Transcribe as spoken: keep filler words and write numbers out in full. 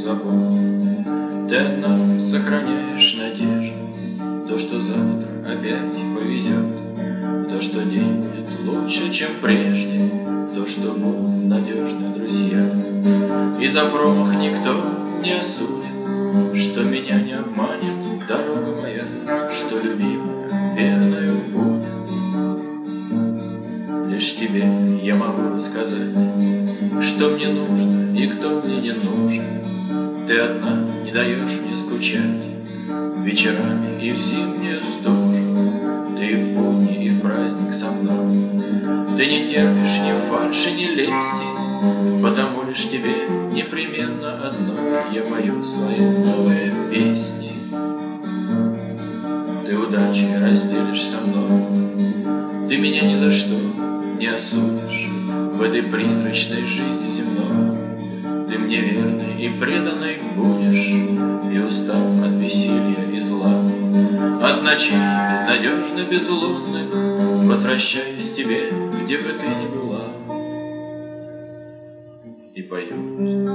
забот. Ты одна сохраняешь надежду, то, что завтра опять повезет, то, что день будет лучше, чем прежде, то, что будут надежны друзья. И за промах никто не осудит, что меня не обманет дорога моя, что любимая верною будет. Лишь тебе я могу сказать, что мне нужно и кто мне не нужен. Ты одна не даешь мне скучать вечерами и в зимнюю стужу. Ты и в будни, и в праздник со мной. Ты не терпишь ни фальши, ни лести, потому лишь тебе непременно одной я пою свои новые песни. Ты удачи разделишь со мной, ты меня ни за что не осудишь в этой призрачной жизни земной. Ты мне верной и преданной будешь, и устав от веселья и зла, от ночей безнадежно безлунных, возвращаюсь к тебе, где бы ты ни была, и пою